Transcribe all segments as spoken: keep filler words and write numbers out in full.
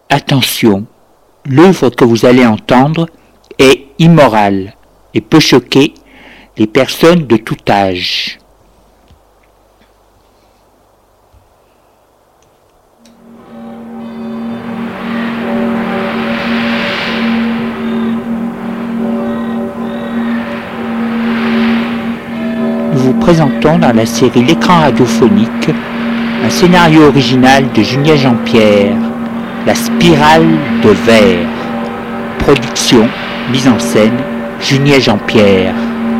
Attention, l'œuvre que vous allez entendre est immorale et peut choquer les personnes de tout âge. Nous vous présentons dans la série L'écran radiophonique un scénario original de Julien Jean-Pierre, La spirale de verre. Production, mise en scène, Julien Jean-Pierre.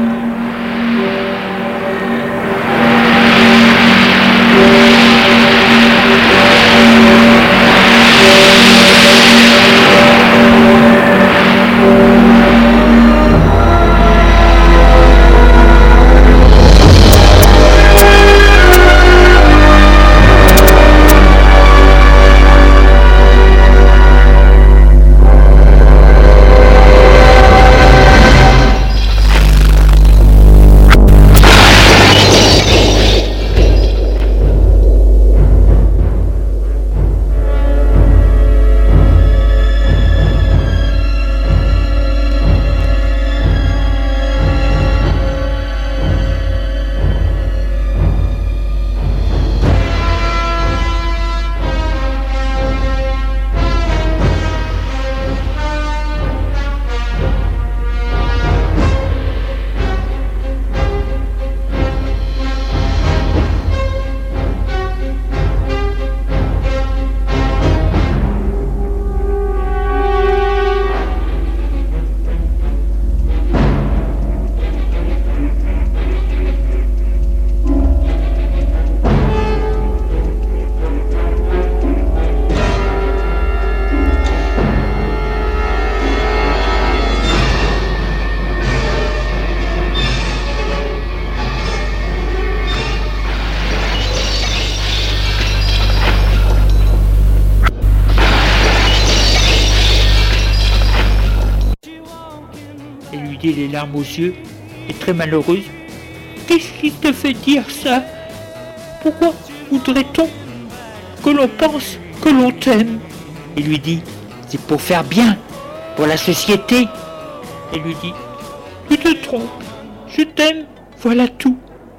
Les larmes aux yeux et très malheureuse. Qu'est-ce qui te fait dire ça? Pourquoi voudrait-on que l'on pense que l'on t'aime? Il lui dit, c'est pour faire bien, pour la société. Elle lui dit, tu te trompes, je t'aime, voilà tout.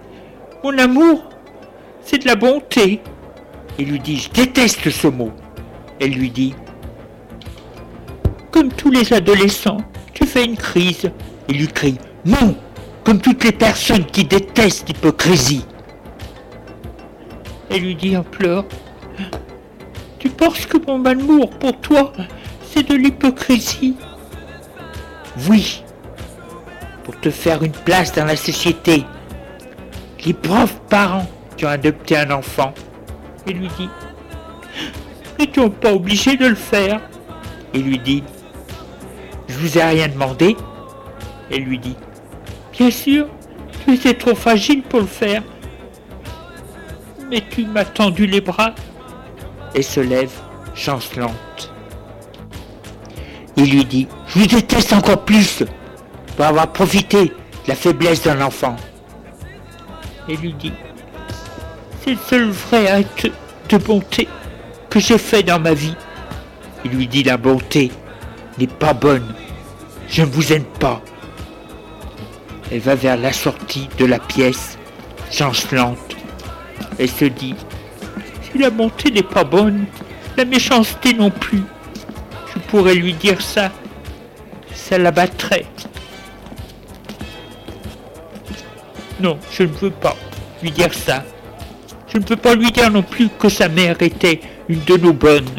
Mon amour, c'est de la bonté. Il lui dit, je déteste ce mot. Elle lui dit, comme tous les adolescents, tu fais une crise. Il lui crie « Non !» comme toutes les personnes qui détestent l'hypocrisie. Elle lui dit en pleurs « Tu penses que mon amour pour toi, c'est de l'hypocrisie ?»« Oui, pour te faire une place dans la société. Les pauvres parents qui ont adopté un enfant. » Il lui dit « N'étions pas obligés de le faire ?» Il lui dit « Je vous ai rien demandé. » Elle lui dit « Bien sûr, tu étais trop fragile pour le faire. Mais tu m'as tendu les bras. » Et se lève, chancelante. Il lui dit « Je vous déteste encore plus pour avoir profité de la faiblesse d'un enfant. » Elle lui dit « C'est le seul vrai acte de bonté que j'ai fait dans ma vie. » Il lui dit « La bonté n'est pas bonne. Je ne vous aime pas. » Elle va vers la sortie de la pièce, chancelante. Elle se dit, si la bonté n'est pas bonne, la méchanceté non plus. Je pourrais lui dire ça, ça l'abattrait. Non, je ne veux pas lui dire ça. Je ne peux pas lui dire non plus que sa mère était une de nos bonnes.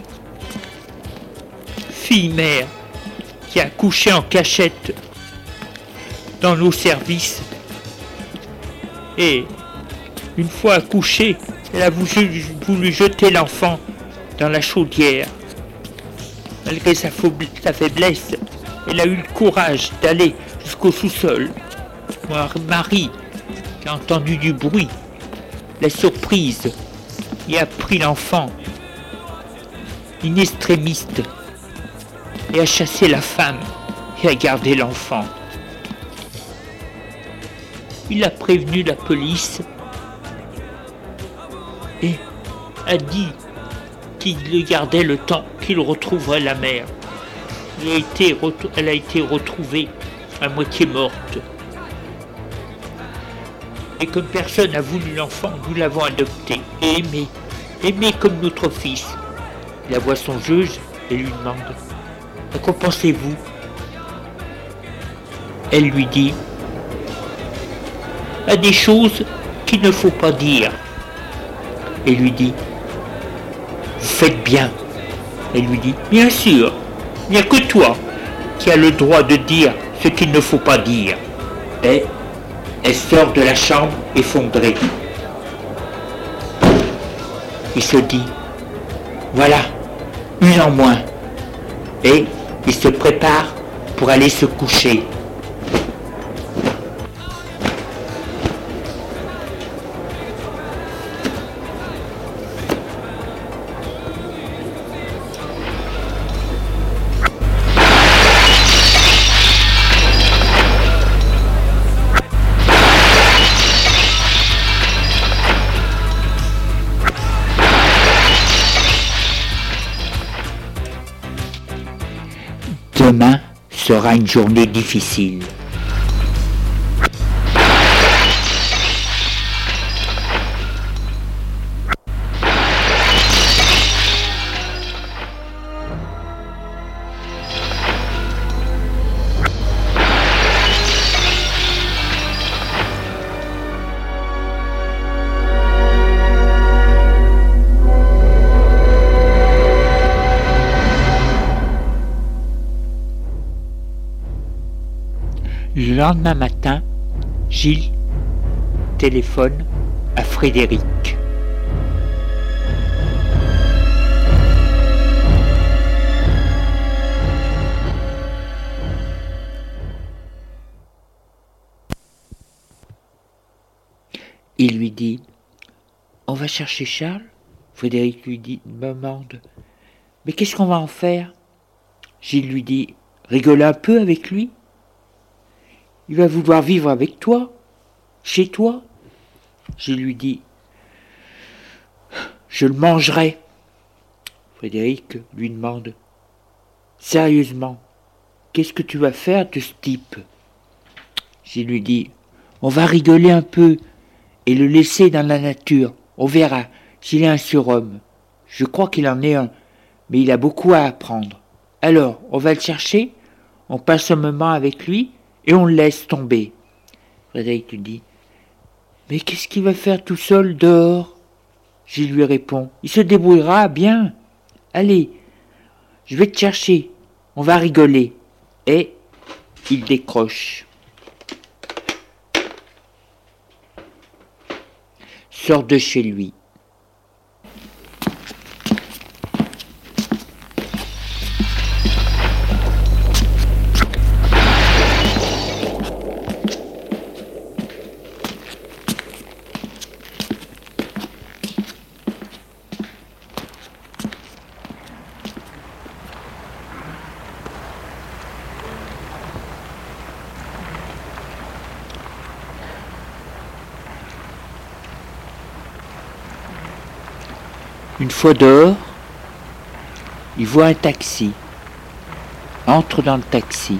Fille-mère, qui a couché en cachette dans nos services. Et une fois accouchée, elle a voulu, voulu jeter l'enfant dans la chaudière. Malgré sa, sa faiblesse, elle a eu le courage d'aller jusqu'au sous-sol. Mon mari, qui a entendu du bruit, l'a surprise et a pris l'enfant, une extrémiste, et a chassé la femme et a gardé l'enfant. Il a prévenu la police et a dit qu'il le gardait le temps qu'il retrouverait la mère. Elle a été, elle a été retrouvée à moitié morte. Et comme personne n'a voulu l'enfant, nous l'avons adopté et aimé, aimé comme notre fils. La voit son juge et lui demande « À quoi pensez-vous » Elle lui dit « À des choses qu'il ne faut pas dire. » Et lui dit « Vous faites bien. » Elle lui dit « Bien sûr, il n'y a que toi qui as le droit de dire ce qu'il ne faut pas dire. » Et elle sort de la chambre effondrée. Il se dit « Voilà, une en moins. » Et il se prépare pour aller se coucher. Demain sera une journée difficile. Le lendemain matin, Gilles téléphone à Frédéric. Il lui dit « On va chercher Charles ?» Frédéric lui dit, demande « Mais qu'est-ce qu'on va en faire ?» Gilles lui dit « Rigole un peu avec lui. Il va vouloir vivre avec toi, chez toi. » Je lui dis « Je le mangerai. » Frédéric lui demande « Sérieusement, qu'est-ce que tu vas faire de ce type ?» Je lui dis « On va rigoler un peu et le laisser dans la nature. On verra s'il est un surhomme. Je crois qu'il en est un, mais il a beaucoup à apprendre. Alors, on va le chercher, on passe un moment avec lui, et on le laisse tomber. » Frédéric lui dit « Mais qu'est-ce qu'il va faire tout seul dehors ?» Je lui réponds « Il se débrouillera bien. Allez, je vais te chercher, on va rigoler. » Et il décroche. Sort de chez lui. Une fois dehors, il voit un taxi, entre dans le taxi.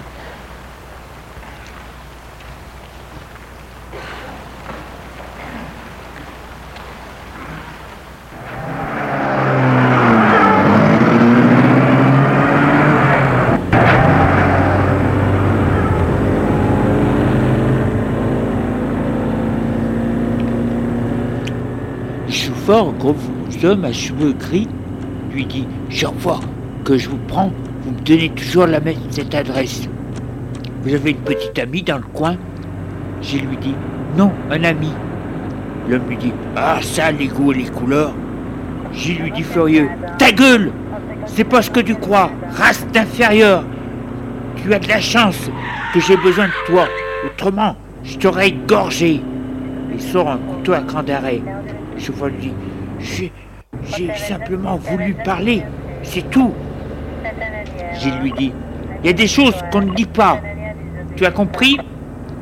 Le chauffeur, gros homme à cheveux gris, lui dit « Chaque fois que je vous prends, vous me donnez toujours la même cette adresse. Vous avez une petite amie dans le coin ?» Je lui dis « Non, un ami. » L'homme lui dit « Ah ça, les goûts et les couleurs !» Je lui dis furieux « Ta gueule! C'est pas ce que tu crois, race d'inférieur. Tu as de la chance que j'ai besoin de toi, autrement je t'aurais égorgé. » Il sort un couteau à cran d'arrêt. Le chauffeur lui dit « J'ai, j'ai simplement voulu parler, c'est tout. » Je lui dis « Il y a des choses qu'on ne dit pas. Tu as compris ?»« Oui. »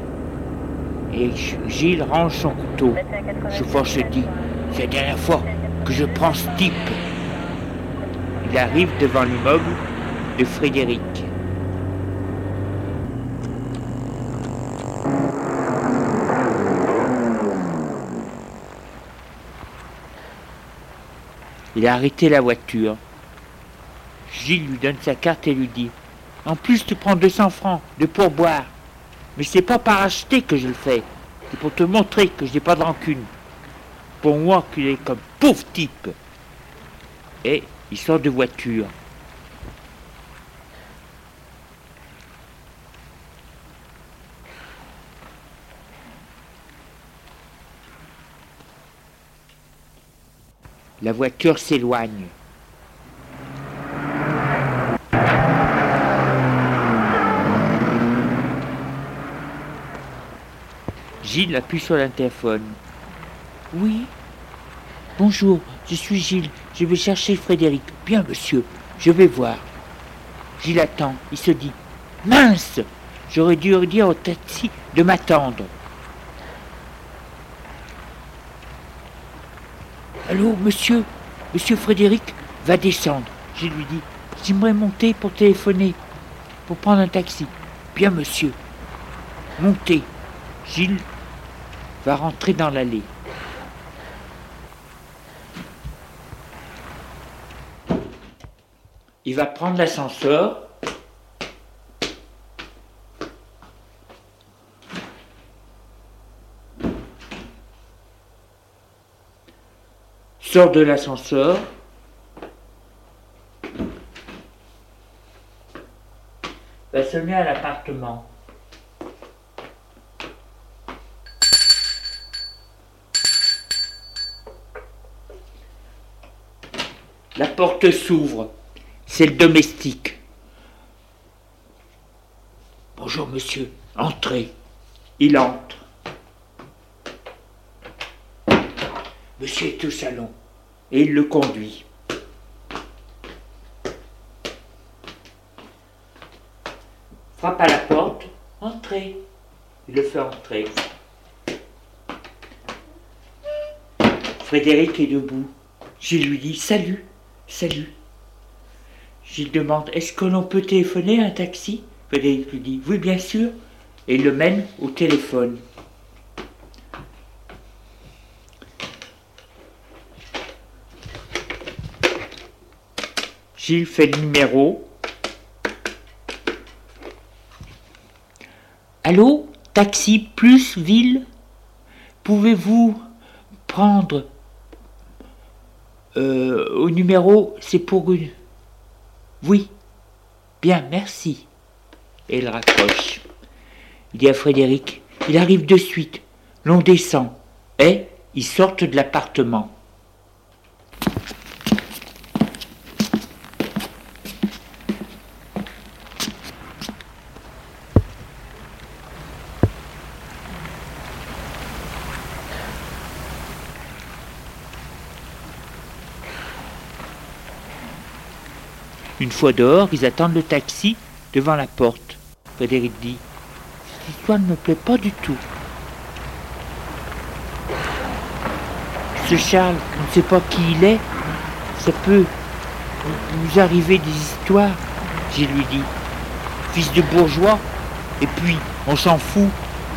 Et Gilles range son couteau. Le chauffeur se dit « C'est la dernière fois que je prends ce type. » Il arrive devant l'immeuble de Frédéric. Il a arrêté la voiture. Gilles lui donne sa carte et lui dit « En plus, tu prends deux cents francs de pourboire. Mais c'est pas par acheter que je le fais. C'est pour te montrer que je n'ai pas de rancune. Pour moi, qu'il est comme pauvre type. » Et il sort de voiture. La voiture s'éloigne. Gilles appuie sur l'interphone. Oui. Bonjour, je suis Gilles. Je vais chercher Frédéric. Bien, monsieur, je vais voir. Gilles attend. Il se dit « Mince, j'aurais dû dire au taxi de m'attendre. » Allô, monsieur, monsieur Frédéric va descendre. Je lui dis, j'aimerais monter pour téléphoner, pour prendre un taxi. Bien, monsieur. Montez. Gilles va rentrer dans l'allée. Il va prendre l'ascenseur. Sort de l'ascenseur. Va sonner à l'appartement. La porte s'ouvre. C'est le domestique. Bonjour monsieur, entrez. Il entre. Monsieur est au salon. Et il le conduit. Frappe à la porte. Entrez. Il le fait entrer. Frédéric est debout. Gilles lui dit « Salut, salut ». Gilles demande « Est-ce que l'on peut téléphoner à un taxi ?» Frédéric lui dit « Oui, bien sûr ». Et il le mène au téléphone. Gilles fait le numéro. Allô, taxi plus ville, pouvez-vous prendre euh, au numéro, c'est pour une... Oui, bien, merci. Et il raccroche. Il dit à Frédéric, il arrive de suite, l'on descend. Et ils sortent de l'appartement. Une fois dehors, ils attendent le taxi devant la porte. Frédéric dit « Cette histoire ne me plaît pas du tout. Ce Charles, on ne sait pas qui il est, ça peut nous arriver des histoires. » Je lui dis « Fils de bourgeois, et puis on s'en fout. »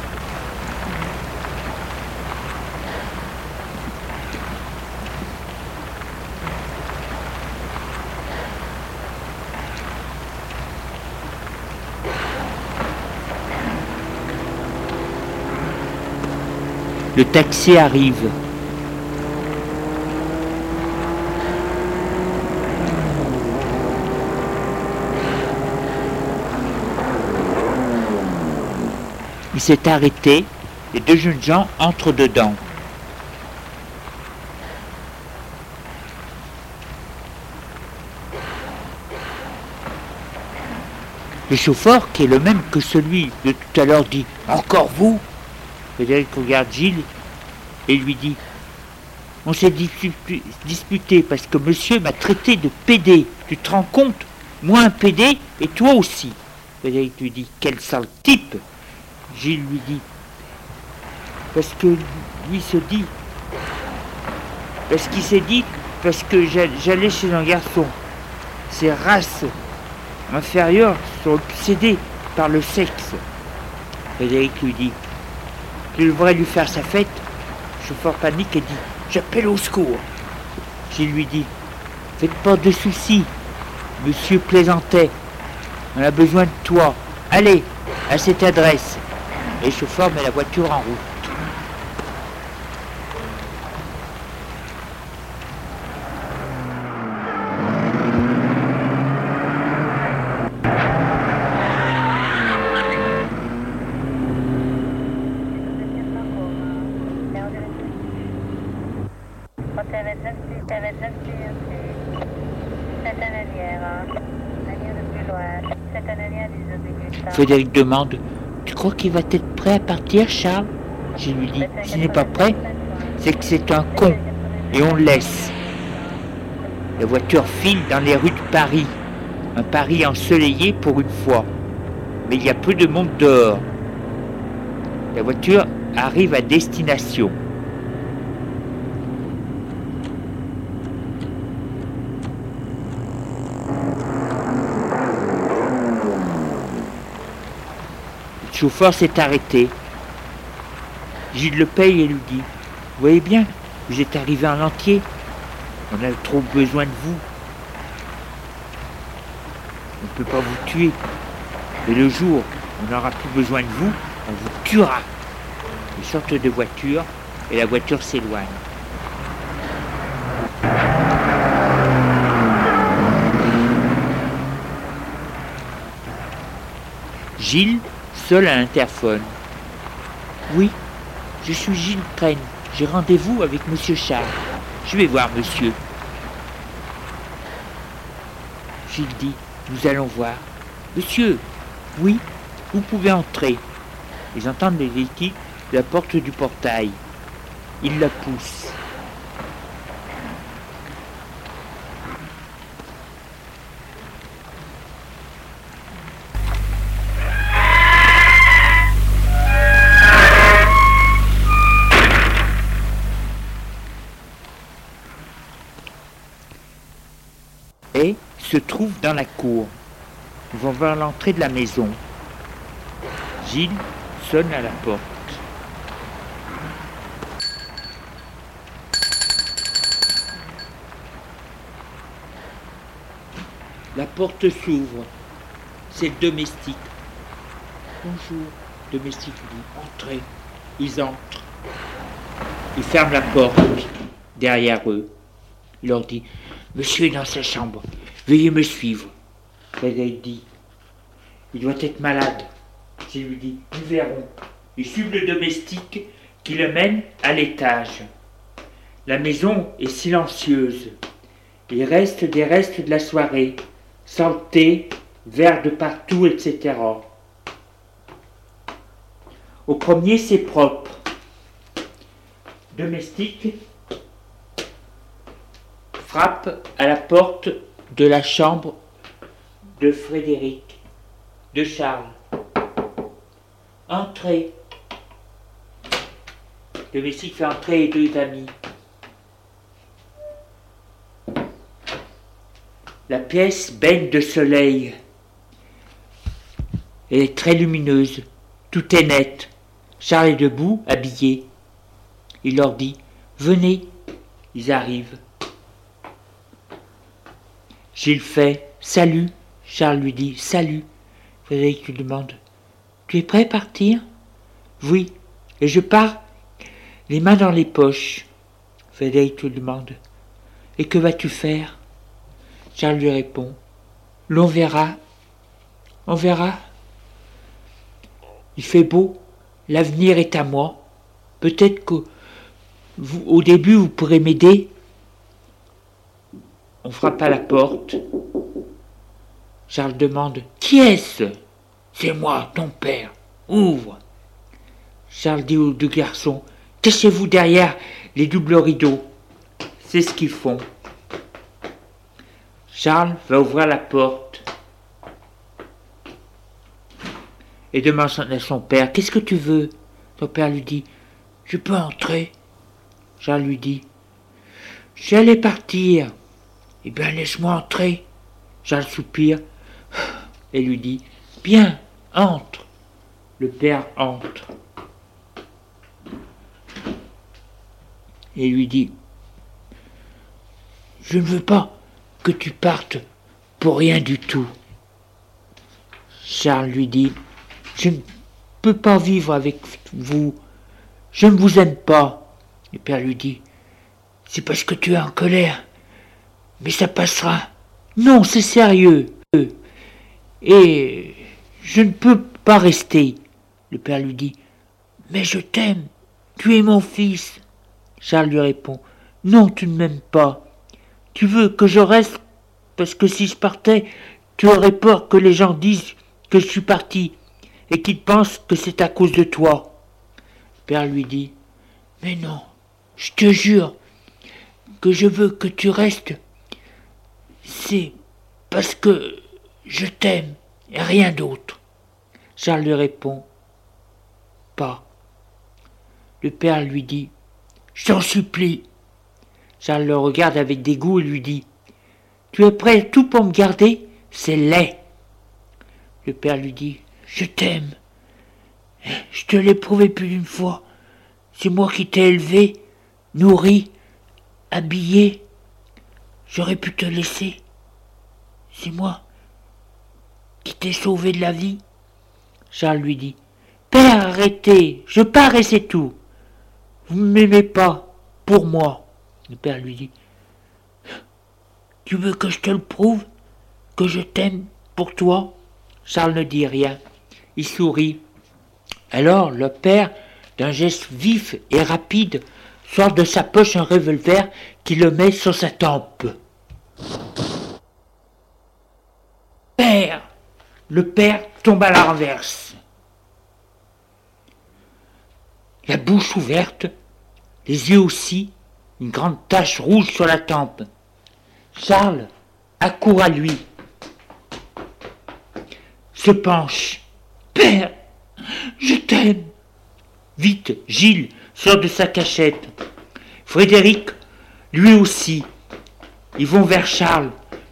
Le taxi arrive. Il s'est arrêté, les deux jeunes gens entrent dedans. Le chauffeur, qui est le même que celui de tout à l'heure, dit « Encore vous ?» Frédéric regarde Gilles et lui dit « On s'est disputé parce que monsieur m'a traité de pédé. Tu te rends compte? Moi un pédé et toi aussi. » Frédéric lui dit « Quel sale type !» Gilles lui dit « Parce que lui se dit, parce qu'il s'est dit, parce que j'allais chez un garçon. ces races inférieures sont obsédées par le sexe. Frédéric lui dit, tu devrais lui faire sa fête. Le chauffeur panique et dit, j'appelle au secours. Gilles lui dit, faites pas de soucis, monsieur plaisantait, on a besoin de toi, allez, à cette adresse. Et le chauffeur met la voiture en route. Frédéric demande, tu crois qu'il va être prêt à partir, Charles? Je lui dis, s'il n'est pas prêt, c'est que c'est un con, et on le laisse. La voiture file dans les rues de Paris, un Paris ensoleillé pour une fois, mais il y a peu de monde dehors. La voiture arrive à destination. Le chauffeur s'est arrêté. Gilles le paye et lui dit, vous voyez bien, vous êtes arrivé en entier, on a trop besoin de vous. On ne peut pas vous tuer, et le jour où on n'aura plus besoin de vous, on vous tuera. Ils sortent de voiture et la voiture s'éloigne. Gilles, seul à l'interphone. Oui, je suis Gilles Crène. J'ai rendez-vous avec monsieur Charles. Je vais voir monsieur. Gilles dit, nous allons voir. Monsieur, oui, vous pouvez entrer. Ils entendent les équipes de la porte du portail. Ils la poussent. Et se trouve dans la cour. Ils vont vers l'entrée de la maison. Gilles sonne à la porte. La porte s'ouvre. C'est le domestique. Bonjour, le domestique dit, entrez. Ils entrent. Il ferme la porte derrière eux. Il leur dit, monsieur est dans sa chambre, veuillez me suivre. Frédéric dit, il doit être malade. Je lui dis, nous verrons. Il suit le domestique qui le mène à l'étage. La maison est silencieuse. Il reste des restes de la soirée, saleté, verre de partout, et cetera. Au premier, c'est propre. Domestique frappe à la porte de la chambre de Frédéric, de Charles. Entrez. Le domestique fait entrer les deux amis. La pièce baigne de soleil. Elle est très lumineuse. Tout est net. Charles est debout, habillé. Il leur dit « Venez ». Ils arrivent. Gilles fait « Salut ». Charles lui dit « Salut ». Frédéric lui demande « Tu es prêt à partir ?»« Oui, et je pars les mains dans les poches. » Frédéric lui demande « Et que vas-tu faire ?» Charles lui répond « L'on verra. On verra. Il fait beau, l'avenir est à moi. Peut-être que vous, au début vous pourrez m'aider. » On frappe à la porte. Charles demande « Qui est-ce ?»« C'est moi, ton père. Ouvre. » Charles dit aux deux garçons « Cachez-vous derrière les doubles rideaux. » C'est ce qu'ils font. Charles va ouvrir la porte et demande à son père « Qu'est-ce que tu veux ?» Son père lui dit « Je peux entrer ?» Charles lui dit « J'allais partir. » « Eh bien, laisse-moi entrer. » Charles soupire et lui dit « Bien, entre !» Le père entre et lui dit « Je ne veux pas que tu partes pour rien du tout. » Charles lui dit « Je ne peux pas vivre avec vous, je ne vous aime pas. » Le père lui dit « C'est parce que tu es en colère, mais ça passera. Non, c'est sérieux. Et je ne peux pas rester. » Le père lui dit « Mais je t'aime, tu es mon fils. » Charles lui répond « Non, tu ne m'aimes pas. Tu veux que je reste parce que si je partais, tu aurais peur que les gens disent que je suis parti et qu'ils pensent que c'est à cause de toi. » Le père lui dit « Mais non, je te jure que je veux que tu restes. C'est parce que je t'aime et rien d'autre. » Charles lui répond « Pas. » Le père lui dit « Je t'en supplie. » Charles le regarde avec dégoût et lui dit « Tu es prêt à tout pour me garder? C'est laid. » Le père lui dit « Je t'aime. Je te l'ai prouvé plus d'une fois. C'est moi qui t'ai élevé, nourri, habillé. J'aurais pu te laisser. C'est moi qui t'ai sauvé de la vie. » Charles lui dit « Père, arrêtez, je pars et c'est tout. Vous ne m'aimez pas, pour moi. » Le père lui dit « Tu veux que je te le prouve, que je t'aime pour toi ?» Charles ne dit rien, il sourit. Alors le père, d'un geste vif et rapide, sort de sa poche un revolver qui le met sur sa tempe. « Père !» Le père tombe à la renverse. La bouche ouverte, les yeux aussi, une grande tache rouge sur la tempe. Charles accourt à lui, se penche. « Père, je t'aime !» Vite, Gilles sort de sa cachette. Frédéric, lui aussi. Ils vont vers Charles.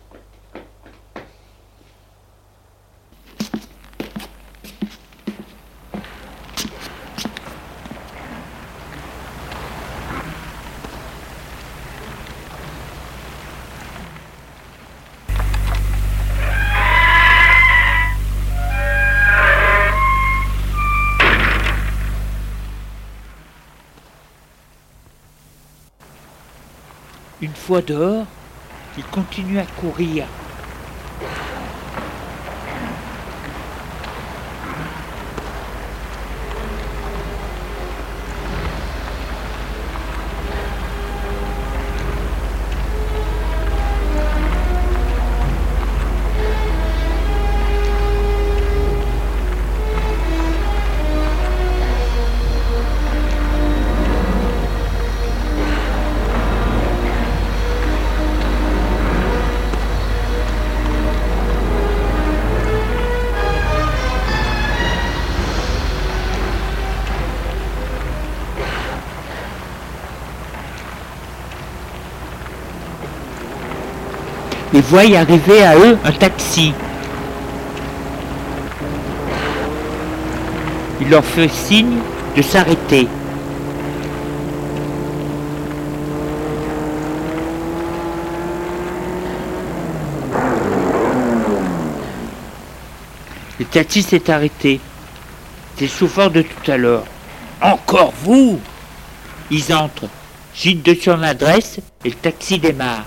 Une fois dehors, il continue à courir. Et voient arriver à eux un taxi. Il leur fait signe de s'arrêter. Le taxi s'est arrêté. C'est le chauffeur de tout à l'heure. « Encore vous ?» Ils entrent. Gilles de son adresse et le taxi démarre.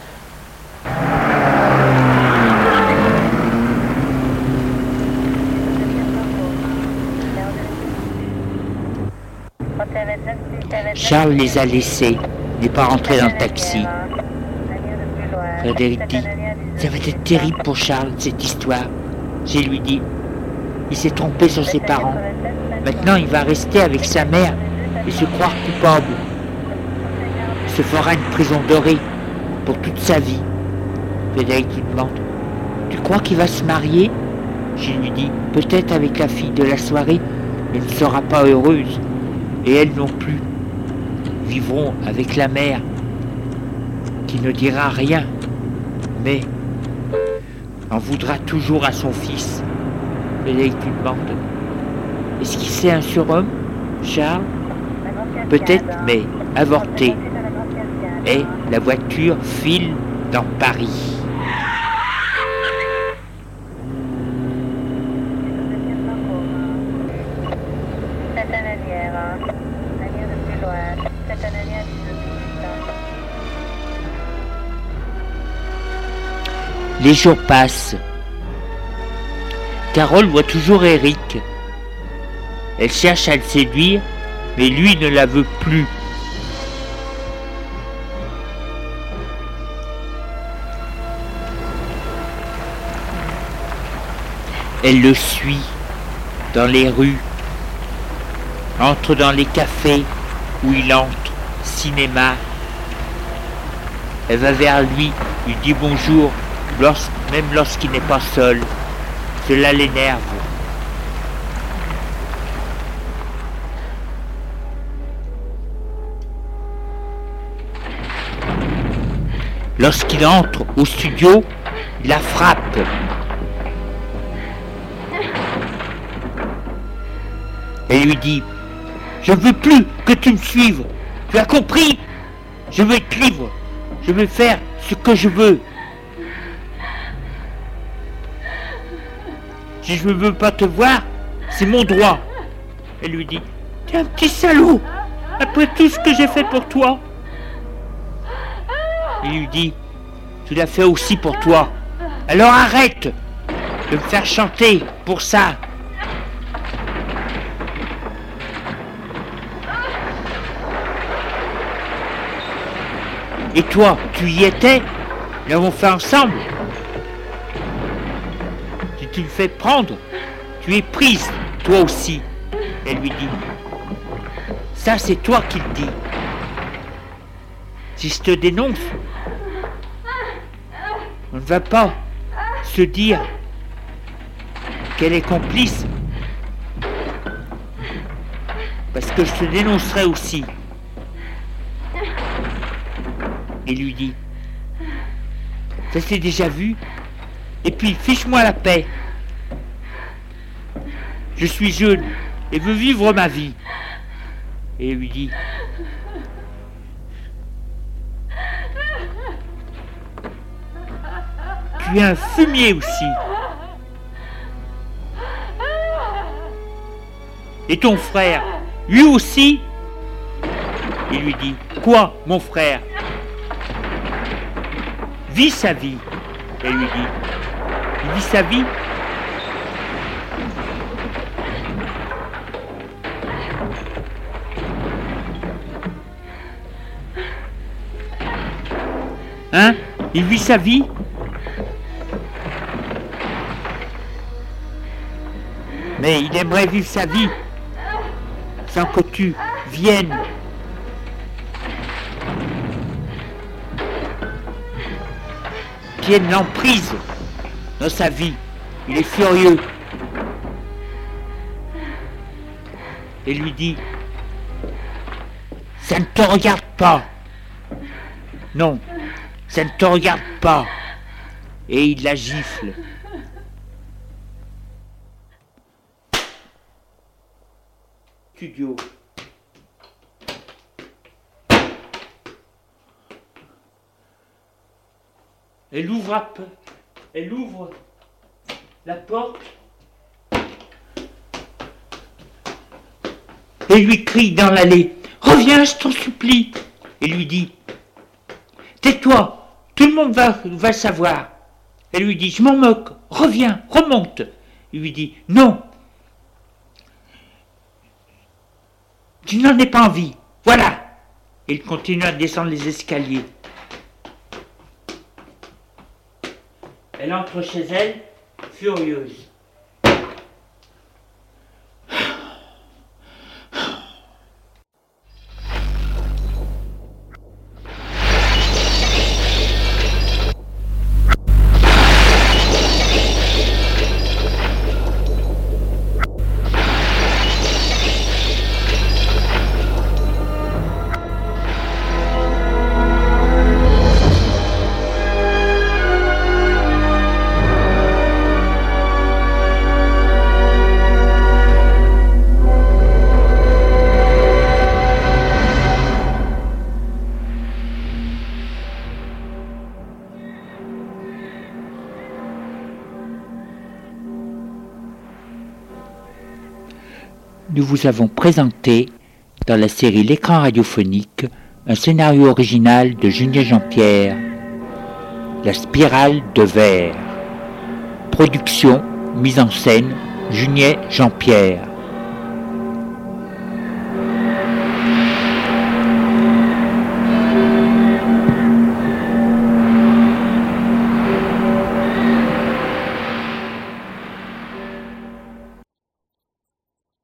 Charles les a laissés, n'est pas rentré dans le taxi. Frédéric dit « Ça va être terrible pour Charles, cette histoire. » J'ai lui dit « Il s'est trompé sur ses parents. Maintenant, il va rester avec sa mère et se croire coupable. Il se fera une prison dorée pour toute sa vie. » Frédéric lui demande « Tu crois qu'il va se marier ?» Je lui dis « Peut-être avec la fille de la soirée, mais elle ne sera pas heureuse. Et elle non plus. Vivront avec la mère, qui ne dira rien. Mais en voudra toujours à son fils. Frédéric lui demande. Est-ce qu'il c'est un surhomme, Charles? Peut-être, mais avorté. Et la voiture file dans Paris. Les jours passent. Carole voit toujours Eric. Elle cherche à le séduire, mais lui ne la veut plus. Elle le suit dans les rues, entre dans les cafés où il entre, cinéma. Elle va vers lui, lui dit bonjour, lors, même lorsqu'il n'est pas seul. Cela l'énerve. Lorsqu'il entre au studio, il la frappe. Elle lui dit « Je ne veux plus que tu me suives. Tu as compris? Je veux être libre. Je veux faire ce que je veux. Si je ne veux pas te voir, c'est mon droit. » Elle lui dit « T'es un petit salaud, après tout ce que j'ai fait pour toi. » Il lui dit « Tu l'as fait aussi pour toi. Alors arrête de me faire chanter pour ça. » Et toi, tu y étais? Nous l'avons fait ensemble. Si tu me fais prendre, tu es prise, toi aussi. Elle lui dit. Ça, c'est toi qui le dis. Si je te dénonce, on ne va pas se dire qu'elle est complice. Parce que je te dénoncerai aussi. Et lui dit, ça s'est déjà vu, et puis fiche-moi la paix. Je suis jeune et veux vivre ma vie. Et il lui dit, tu es un fumier aussi. Et ton frère, lui aussi? Il lui dit, quoi, mon frère? Vit sa vie. Elle lui dit, il vit sa vie. Hein? Il vit sa vie? Mais il aimerait vivre sa vie sans que tu viennes. Tienne l'emprise dans sa vie. Il est furieux. Et lui dit, ça ne te regarde pas. Non, ça ne te regarde pas. Et il la gifle. Studio. Elle ouvre, à peu, elle ouvre la porte et lui crie dans l'allée, « Reviens, je t'en supplie !» Et lui dit, « Tais-toi, tout le monde va, va savoir. » Elle lui dit, « Je m'en moque, reviens, remonte. » Il lui dit, « Non, tu n'en ai pas envie, voilà. » Et il continue à descendre les escaliers. Elle entre chez elle, furieuse. nous vous avons présenté, dans la série L'écran radiophonique, un scénario original de Juniet Jean-Pierre, La spirale de verre. Production, mise en scène, Juniet Jean-Pierre.